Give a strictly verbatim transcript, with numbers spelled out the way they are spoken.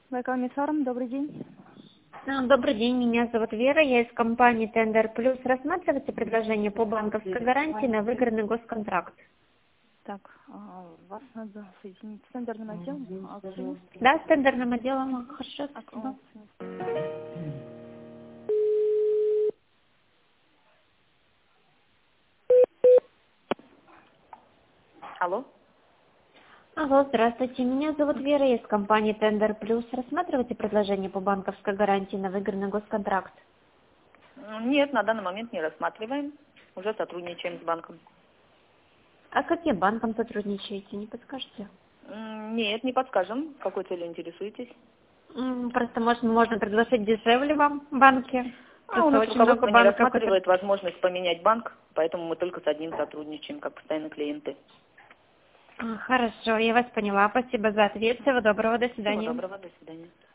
Байкал-Мидфарм, добрый день. А, Добрый день, меня зовут Вера, я из компании Tender Plus. Рассматриваете предложение по банковской гарантии на выигранный госконтракт? Так, а, вас надо соединить с тендерным отделом. Аукционист. Да, с тендерным отделом. Хорошо, спасибо. Аукционист. Алло. Алло, здравствуйте, меня зовут Вера, я из компании Tender Plus. Рассматриваете предложение по банковской гарантии на выигранный госконтракт? М, Нет, на данный момент не рассматриваем. Уже сотрудничаем с банком. А с каким банком сотрудничаете, не подскажете? М, Нет, не подскажем. Какой целью интересуетесь? М, Просто можно, можно предложить дешевле вам банки. А у Просто нас очень много руководство не банков. которые- рассматривает возможность поменять банк, поэтому мы только с одним сотрудничаем, как постоянные клиенты. А, Хорошо, я вас поняла. Спасибо за ответ. Всего доброго, до Всего свидания. доброго, до свидания.